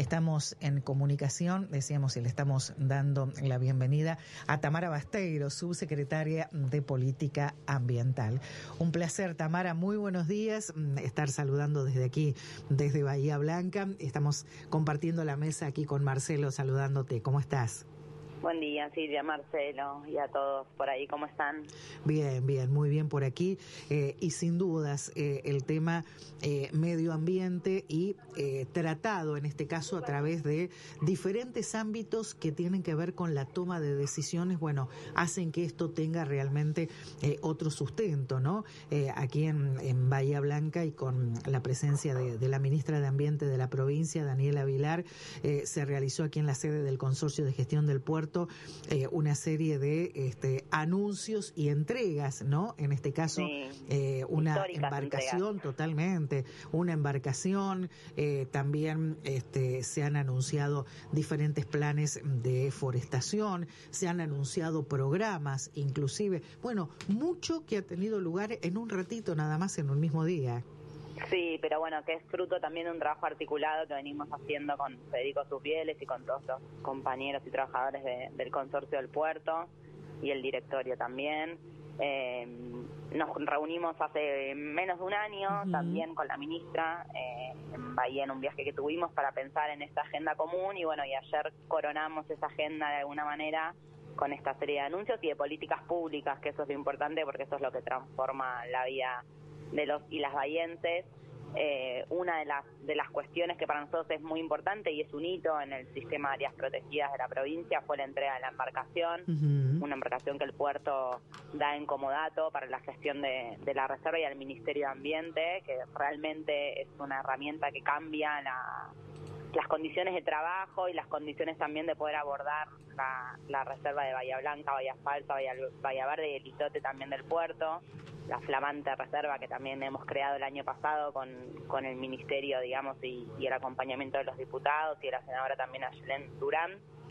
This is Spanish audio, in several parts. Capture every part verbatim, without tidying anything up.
Estamos en comunicación, decíamos, y le estamos dando la bienvenida a Tamara Basteiro, subsecretaria de Política Ambiental. Un placer, Tamara, muy buenos días, estar saludando desde aquí, desde Bahía Blanca. Estamos compartiendo la mesa aquí con Marcelo, saludándote. ¿Cómo estás? Buen día, Silvia, Marcelo y a todos por ahí, ¿cómo están? Bien, bien, muy bien por aquí. Eh, y sin dudas, eh, el tema eh, medio ambiente y eh, tratado, en este caso, a través de diferentes ámbitos que tienen que ver con la toma de decisiones, bueno, hacen que esto tenga realmente eh, otro sustento, ¿no? Eh, aquí en, en Bahía Blanca y con la presencia de, de la ministra de Ambiente de la provincia, Daniela Vilar, eh, se realizó aquí en la sede del Consorcio de Gestión del Puerto Eh, una serie de este, anuncios y entregas, ¿no? En este caso, sí, eh, una embarcación, entregas. Totalmente, una embarcación, eh, también este, se han anunciado diferentes planes de forestación, se han anunciado programas, inclusive, bueno, mucho que ha tenido lugar en un ratito nada más en un mismo día. Sí, pero bueno, que es fruto también de un trabajo articulado que venimos haciendo con Federico Subieles y con todos los compañeros y trabajadores de, del Consorcio del Puerto y el directorio también. Eh, nos reunimos hace menos de un año uh-huh. también con la ministra eh, en Bahía, en un viaje que tuvimos para pensar en esta agenda común y bueno, y ayer coronamos esa agenda de alguna manera con esta serie de anuncios y de políticas públicas, que eso es lo importante porque eso es lo que transforma la vida de los y las bahienses. Eh, una de las de las cuestiones que para nosotros es muy importante y es un hito en el sistema de áreas protegidas de la provincia fue la entrega de la embarcación, uh-huh. una embarcación que el puerto da en comodato para la gestión de, de la reserva y al Ministerio de Ambiente, que realmente es una herramienta que cambia la, las condiciones de trabajo y las condiciones también de poder abordar la, la reserva de Bahía Blanca, Bahía Falsa, Bahía, Bahía Verde y el islote también del puerto, la flamante reserva que también hemos creado el año pasado con, con el ministerio, digamos, y, y el acompañamiento de los diputados y de la senadora también Ayelén Durán.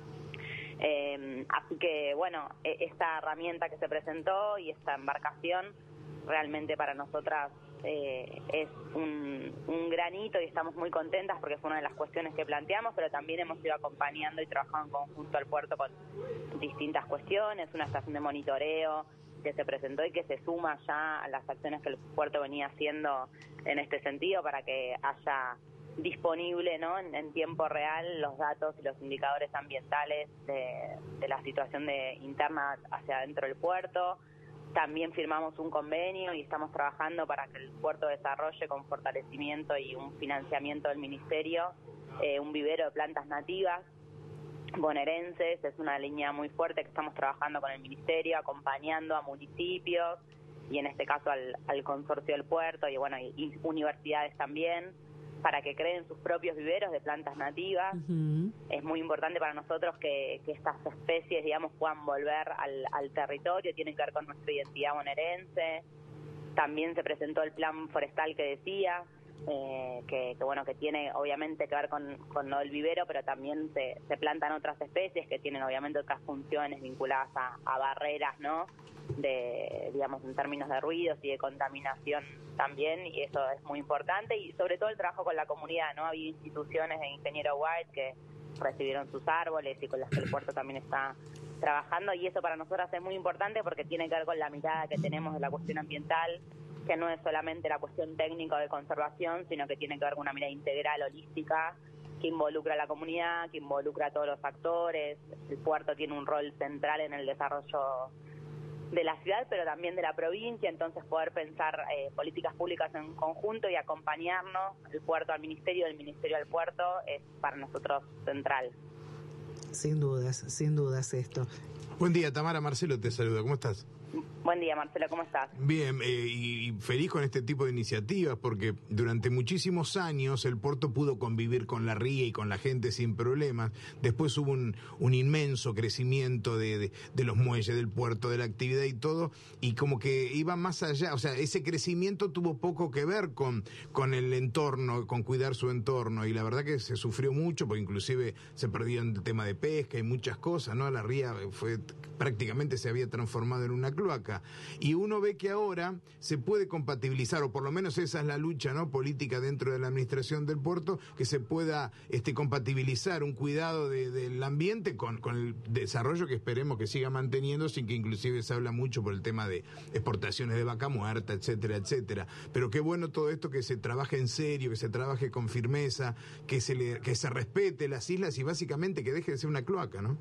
Eh, así que, bueno, esta herramienta que se presentó y esta embarcación realmente para nosotras eh, es un, un granito y estamos muy contentas porque fue una de las cuestiones que planteamos, pero también hemos ido acompañando y trabajando en conjunto al puerto con distintas cuestiones, una estación de monitoreo que se presentó y que se suma ya a las acciones que el puerto venía haciendo en este sentido para que haya disponible, ¿no? en, en tiempo real los datos y los indicadores ambientales de, de la situación de interna hacia adentro del puerto. También firmamos un convenio y estamos trabajando para que el puerto desarrolle con fortalecimiento y un financiamiento del ministerio eh, un vivero de plantas nativas bonaerenses. Es una línea muy fuerte que estamos trabajando con el ministerio, acompañando a municipios y en este caso al, al consorcio del puerto y bueno y, y universidades también para que creen sus propios viveros de plantas nativas. Uh-huh. Es muy importante para nosotros que, que estas especies, digamos, puedan volver al, al territorio, tienen que ver con nuestra identidad bonaerense. También se presentó el plan forestal que decía, eh, que, que bueno, que tiene obviamente que ver con, con lo del vivero, pero también se, se plantan otras especies que tienen obviamente otras funciones vinculadas a, a barreras, ¿no? De, digamos, en términos de ruidos y de contaminación también, y eso es muy importante, y sobre todo el trabajo con la comunidad, ¿no? Había instituciones de Ingeniero White que recibieron sus árboles y con las que el puerto también está trabajando, y eso para nosotras es muy importante porque tiene que ver con la mirada que tenemos de la cuestión ambiental, que no es solamente la cuestión técnica de conservación, sino que tiene que ver con una mirada integral, holística, que involucra a la comunidad, que involucra a todos los actores. El puerto tiene un rol central en el desarrollo de la ciudad, pero también de la provincia, entonces poder pensar eh, políticas públicas en conjunto y acompañarnos, el puerto al ministerio, el ministerio al puerto, es para nosotros central. Sin dudas, sin dudas esto. Buen día, Tamara. Marcelo te saluda, ¿cómo estás? Buen día, Marcelo, ¿cómo estás? Bien, eh, y, y feliz con este tipo de iniciativas, porque durante muchísimos años el puerto pudo convivir con la ría y con la gente sin problemas. Después hubo un, un inmenso crecimiento de, de, de los muelles, del puerto, de la actividad y todo, y como que iba más allá. O sea, ese crecimiento tuvo poco que ver con, con el entorno, con cuidar su entorno, y la verdad que se sufrió mucho, porque inclusive se perdió el tema de pesca y muchas cosas, ¿no? La ría fue prácticamente se había transformado en una cloaca. trabaja. Y uno ve que ahora se puede compatibilizar, o por lo menos esa es la lucha, ¿no?, política dentro de la administración del puerto, que se pueda este, compatibilizar un cuidado de, del ambiente con, con el desarrollo que esperemos que siga manteniendo, sin que inclusive se habla mucho por el tema de exportaciones de vaca muerta, etcétera, etcétera. Pero qué bueno todo esto, que se trabaje en serio, que se trabaje con firmeza, que se le, que se respete las islas y básicamente que deje de ser una cloaca, ¿no?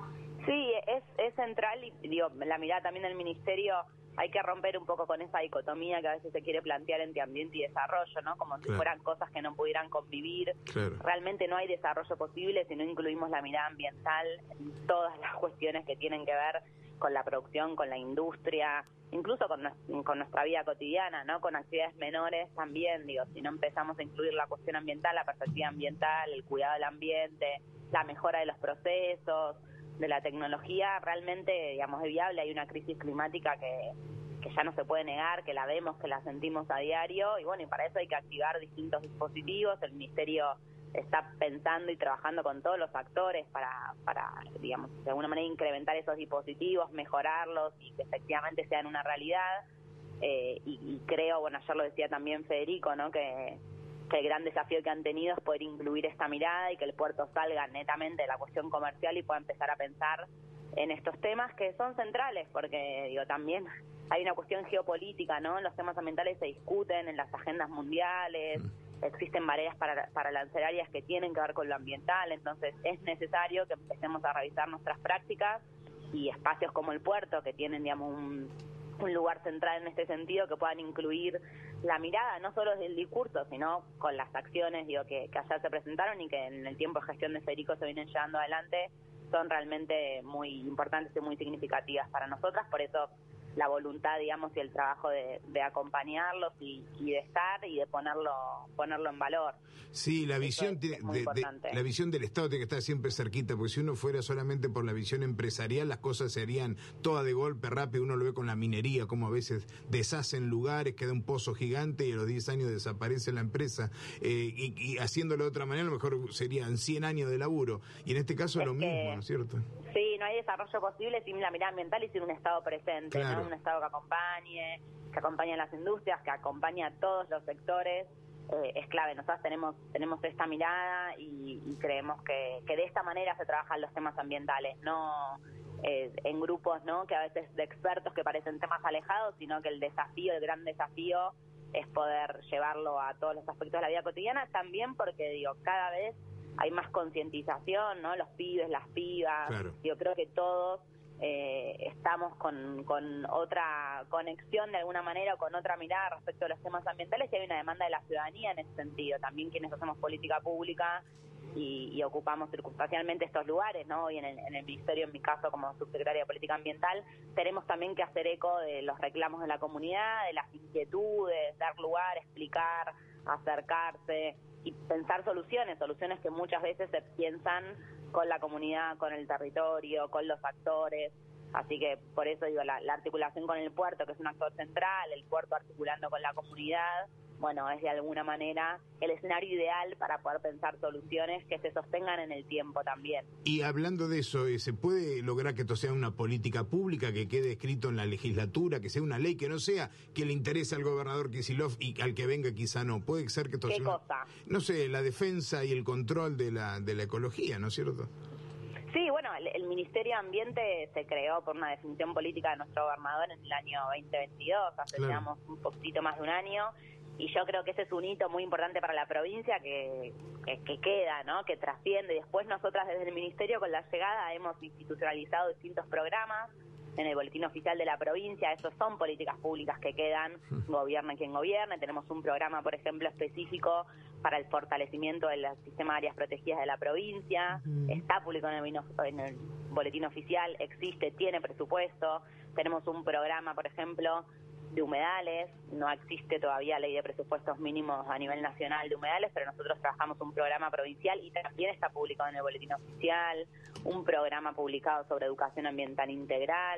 Sí, es, es central y digo, la mirada también del Ministerio, hay que romper un poco con esa dicotomía que a veces se quiere plantear entre ambiente y desarrollo, ¿no? Como si claro. fueran cosas que no pudieran convivir. Claro. Realmente no hay desarrollo posible si no incluimos la mirada ambiental en todas las cuestiones que tienen que ver con la producción, con la industria, incluso con, con nuestra vida cotidiana, ¿no? Con actividades menores también, digo, si no empezamos a incluir la cuestión ambiental, la perspectiva ambiental, el cuidado del ambiente, la mejora de los procesos, de la tecnología, realmente, digamos, es viable. Hay una crisis climática que, que ya no se puede negar, que la vemos, que la sentimos a diario, y bueno, y para eso hay que activar distintos dispositivos. El Ministerio está pensando y trabajando con todos los actores para, para, digamos, de alguna manera incrementar esos dispositivos, mejorarlos y que efectivamente sean una realidad. Eh, y, y creo, bueno, ayer lo decía también Federico, ¿no?, que que el gran desafío que han tenido es poder incluir esta mirada y que el puerto salga netamente de la cuestión comercial y pueda empezar a pensar en estos temas que son centrales, porque digo también hay una cuestión geopolítica, ¿no? Los temas ambientales se discuten en las agendas mundiales, existen barreras para, para arancelarias que tienen que ver con lo ambiental, entonces es necesario que empecemos a revisar nuestras prácticas y espacios como el puerto, que tienen, digamos, un... un lugar central en este sentido, que puedan incluir la mirada, no solo desde el discurso, sino con las acciones, digo, que, que ayer se presentaron y que en el tiempo de gestión de Federico se vienen llevando adelante, son realmente muy importantes y muy significativas para nosotras. Por eso la voluntad, digamos, y el trabajo de, de acompañarlos y, y de estar y de ponerlo ponerlo en valor. Sí, la visión, tiene, de, de, la visión del Estado tiene que estar siempre cerquita, porque si uno fuera solamente por la visión empresarial, las cosas serían todas de golpe, rápido. Uno lo ve con la minería, como a veces deshacen lugares, queda un pozo gigante y a los diez años desaparece la empresa. Eh, y, y haciéndolo de otra manera, a lo mejor serían cien años de laburo. Y en este caso es lo mismo, ¿no es cierto? Sí, no hay desarrollo posible sin la mirada ambiental y sin un Estado presente, claro. ¿no? Un Estado que acompañe, que acompañe a las industrias, que acompañe a todos los sectores. Eh, es clave. Nosotros tenemos tenemos esta mirada y, y creemos que, que de esta manera se trabajan los temas ambientales, no eh, en grupos, ¿no?, que a veces de expertos que parecen temas alejados, sino que el desafío, el gran desafío es poder llevarlo a todos los aspectos de la vida cotidiana, también porque, digo, cada vez hay más concientización, ¿no? Los pibes, las pibas, claro. Yo creo que todos eh, estamos con, con otra conexión de alguna manera o con otra mirada respecto a los temas ambientales, y hay una demanda de la ciudadanía en ese sentido. También quienes hacemos política pública y, y ocupamos circunstancialmente estos lugares, ¿no? Hoy en el, en el Ministerio, en mi caso como subsecretaria de Política Ambiental, tenemos también que hacer eco de los reclamos de la comunidad, de las inquietudes, dar lugar, explicar, acercarse y pensar soluciones, soluciones que muchas veces se piensan con la comunidad, con el territorio, con los actores. Así que por eso digo, la, la articulación con el puerto, que es un actor central, el puerto articulando con la comunidad, bueno, es de alguna manera el escenario ideal para poder pensar soluciones que se sostengan en el tiempo también. Y hablando de eso, ¿se puede lograr que esto sea una política pública, que quede escrito en la legislatura, que sea una ley, que no sea que le interese al gobernador Kicillof y al que venga quizá no? Puede ser que esto ¿Qué sea cosa? Una, no sé, la defensa y el control de la, de la ecología, ¿no es cierto? Sí, bueno, el, el Ministerio de Ambiente se creó por una definición política de nuestro gobernador en el año veinte veintidós, hace claro. digamos un poquito más de un año, y yo creo que ese es un hito muy importante para la provincia que, que, que queda, ¿no?, que trasciende. Después nosotras desde el Ministerio, con la llegada, hemos institucionalizado distintos programas en el boletín oficial de la provincia. Esos son políticas públicas que quedan, gobierne quien gobierne. Tenemos un programa, por ejemplo, específico para el fortalecimiento del sistema de áreas protegidas de la provincia. Uh-huh. Está publicado en el, en el boletín oficial, existe, tiene presupuesto. Tenemos un programa, por ejemplo, de humedales. No existe todavía ley de presupuestos mínimos a nivel nacional de humedales, pero nosotros trabajamos un programa provincial y también está publicado en el boletín oficial, un programa publicado sobre educación ambiental integral.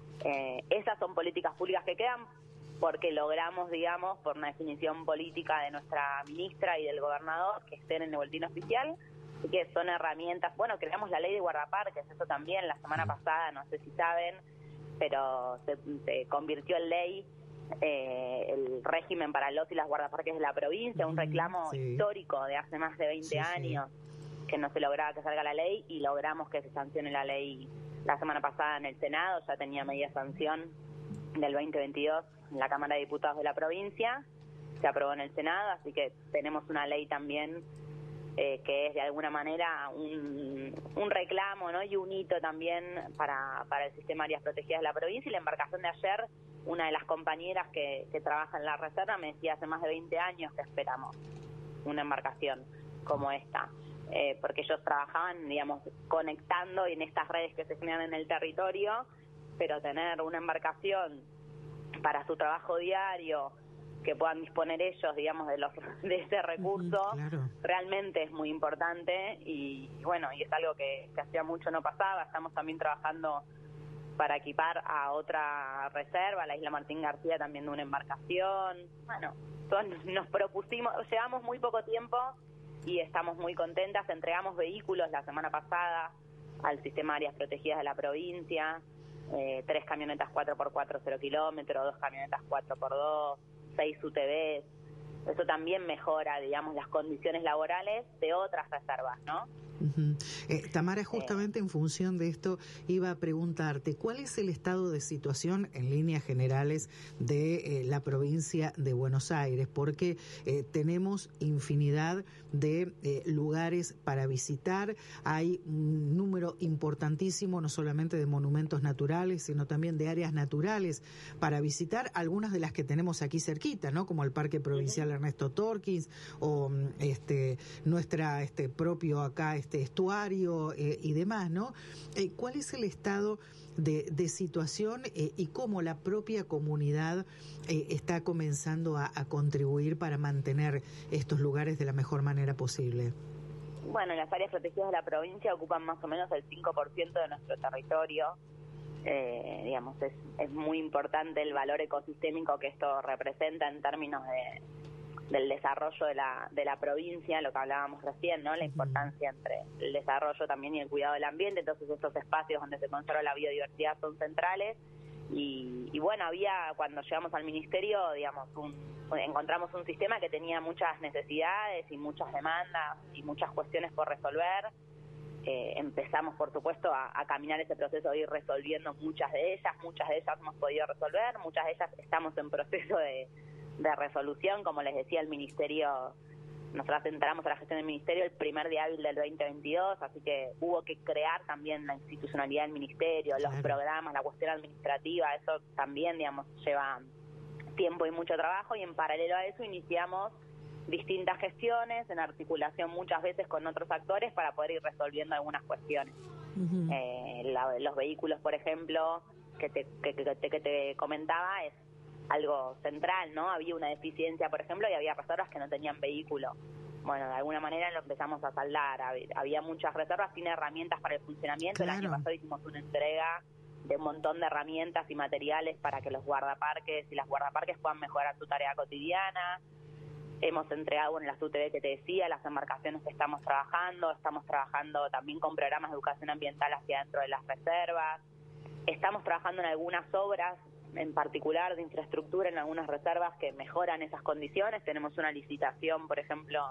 Eh, esas son políticas públicas que quedan porque logramos, digamos, por una definición política de nuestra ministra y del gobernador, que estén en el boletín oficial, y que son herramientas. Bueno, creamos la ley de guardaparques, eso también, la semana pasada, no sé si saben, pero se, se convirtió en ley eh, el régimen para los y las guardaparques de la provincia, un reclamo sí. histórico de hace más de veinte sí, años, sí. que no se lograba que salga la ley, y logramos que se sancione la ley la semana pasada en el Senado. Ya tenía media sanción del veinte veintidós en la Cámara de Diputados de la provincia, se aprobó en el Senado, así que tenemos una ley también eh, que es de alguna manera un, un reclamo, ¿no? Y un hito también para, para el sistema de áreas protegidas de la provincia. Y la embarcación de ayer, una de las compañeras que, que trabaja en la reserva me decía hace más de veinte años que esperamos una embarcación como esta, eh, porque ellos trabajaban, digamos, conectando en estas redes que se generan en el territorio, pero tener una embarcación para su trabajo diario, que puedan disponer ellos, digamos, de los de ese recurso, claro. realmente es muy importante. Y bueno, y es algo que, que hacía mucho no pasaba. Estamos también trabajando para equipar a otra reserva, la Isla Martín García, también de una embarcación. Bueno, todos nos propusimos, llevamos muy poco tiempo y estamos muy contentas. Entregamos vehículos la semana pasada al sistema de áreas protegidas de la provincia, eh, tres camionetas cuatro por cuatro cero kilómetros, dos camionetas cuatro por dos, seis U T Vs. Eso también mejora, digamos, las condiciones laborales de otras reservas, ¿no? Uh-huh. Eh, Tamara, justamente eh. en función de esto iba a preguntarte, ¿cuál es el estado de situación en líneas generales de eh, la provincia de Buenos Aires? Porque eh, tenemos infinidad de eh, lugares para visitar, hay un número importantísimo no solamente de monumentos naturales, sino también de áreas naturales para visitar, algunas de las que tenemos aquí cerquita, ¿no? Como el Parque Provincial uh-huh. Ernesto Torkins o este nuestra este propio acá este Este estuario eh, y demás, ¿no? Eh, ¿Cuál es el estado de, de situación eh, y cómo la propia comunidad eh, está comenzando a, a contribuir para mantener estos lugares de la mejor manera posible? Bueno, las áreas protegidas de la provincia ocupan más o menos el cinco por ciento de nuestro territorio. Eh, digamos, es, es muy importante el valor ecosistémico que esto representa en términos de del desarrollo de la de la provincia, lo que hablábamos recién, ¿no? La importancia entre el desarrollo también y el cuidado del ambiente. Entonces estos espacios donde se conserva la biodiversidad son centrales. Y, y bueno, había, cuando llegamos al ministerio, digamos, un, encontramos un sistema que tenía muchas necesidades y muchas demandas y muchas cuestiones por resolver. Eh, empezamos, por supuesto, a, a caminar ese proceso de ir resolviendo muchas de ellas, muchas de ellas hemos podido resolver, muchas de ellas estamos en proceso de de resolución. Como les decía, el ministerio, nosotros entramos a la gestión del ministerio el primer día hábil del veinte veintidós, así que hubo que crear también la institucionalidad del ministerio, los claro. programas, la cuestión administrativa, eso también, digamos, lleva tiempo y mucho trabajo, y en paralelo a eso iniciamos distintas gestiones en articulación muchas veces con otros actores para poder ir resolviendo algunas cuestiones. Uh-huh. Eh, la, los vehículos, por ejemplo, que te, que, que, que te comentaba, es algo central, ¿no? Había una deficiencia, por ejemplo, y había reservas que no tenían vehículo. Bueno, de alguna manera lo empezamos a saldar. Había muchas reservas sin herramientas para el funcionamiento. Claro. El año pasado hicimos una entrega de un montón de herramientas y materiales para que los guardaparques y las guardaparques puedan mejorar su tarea cotidiana. Hemos entregado, bueno, las U T V que te decía, las embarcaciones que estamos trabajando. Estamos trabajando también con programas de educación ambiental hacia dentro de las reservas. Estamos trabajando en algunas obras en particular de infraestructura en algunas reservas que mejoran esas condiciones. Tenemos una licitación, por ejemplo,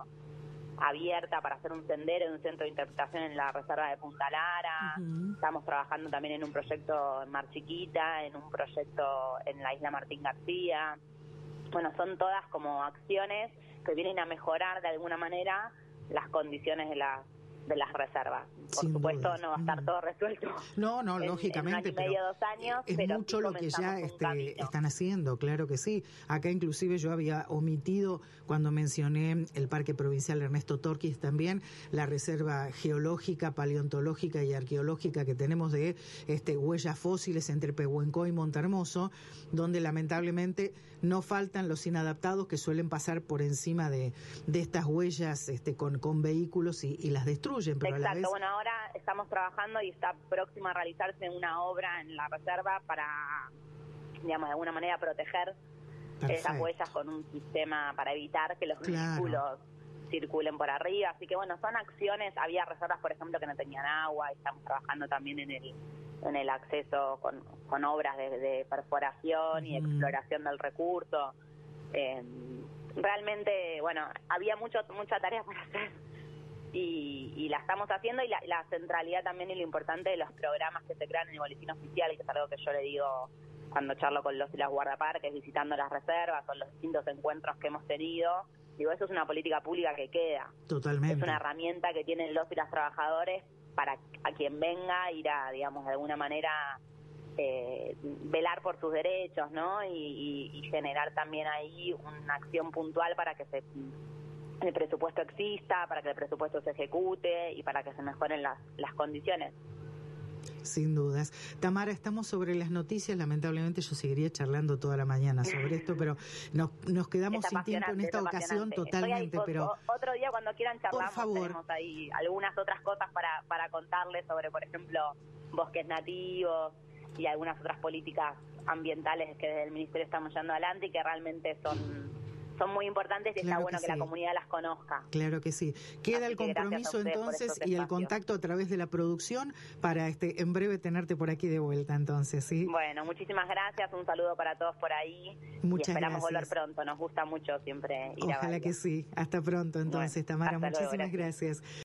abierta para hacer un sendero de un centro de interpretación en la reserva de Punta Lara. Uh-huh. Estamos trabajando también en un proyecto en Mar Chiquita, en un proyecto en la Isla Martín García. Bueno, son todas como acciones que vienen a mejorar de alguna manera las condiciones de las de las reservas. Por Sin supuesto duda. No va a estar todo resuelto. No, no, en, lógicamente. En un año y medio, dos años, es pero mucho sí lo que ya este, están haciendo, claro que sí. Acá inclusive yo había omitido cuando mencioné el Parque Provincial Ernesto Torkins también, la reserva geológica, paleontológica y arqueológica que tenemos de este huellas fósiles entre Pehuenco y Montehermoso, donde lamentablemente no faltan los inadaptados que suelen pasar por encima de, de estas huellas este, con, con vehículos y, y las destruyen. Pero Exacto, a la vez... bueno, ahora estamos trabajando y está próxima a realizarse una obra en la reserva para, digamos, de alguna manera proteger Perfecto. Esas huellas con un sistema para evitar que los claro. vehículos circulen por arriba. Así que bueno, son acciones. Había reservas, por ejemplo, que no tenían agua y estamos trabajando también en el en el acceso con, con obras de, de perforación y exploración del recurso. Eh, realmente, bueno, había mucho mucha tarea para hacer y, y la estamos haciendo, y la, la centralidad también y lo importante de los programas que se crean en el boletín oficial, que es algo que yo le digo cuando charlo con los y las guardaparques, visitando las reservas o los distintos encuentros que hemos tenido. Digo, eso es una política pública que queda. Totalmente. Es una herramienta que tienen los y las trabajadores para a quien venga ir a, digamos, de alguna manera eh, velar por sus derechos, ¿no? Y, y, y generar también ahí una acción puntual para que se el presupuesto exista, para que el presupuesto se ejecute y para que se mejoren las, las condiciones. Sin dudas. Tamara, estamos sobre las noticias. Lamentablemente yo seguiría charlando toda la mañana sobre esto, pero nos, nos quedamos sin tiempo en esta ocasión totalmente. Ahí, pero otro día cuando quieran charlar, por favor, tenemos ahí algunas otras cosas para, para contarles sobre, por ejemplo, bosques nativos y algunas otras políticas ambientales que desde el Ministerio estamos llevando adelante y que realmente son... son muy importantes y claro está bueno que, que sí. la comunidad las conozca. Claro que sí. Queda Así el compromiso entonces y el contacto a través de la producción para este en breve tenerte por aquí de vuelta entonces, ¿sí? Bueno, muchísimas gracias, un saludo para todos por ahí. Muchas y esperamos gracias. volver pronto, nos gusta mucho siempre ir Ojalá a Bahía. que sí. Hasta pronto entonces, Bueno, Tamara, hasta luego, muchísimas gracias. gracias.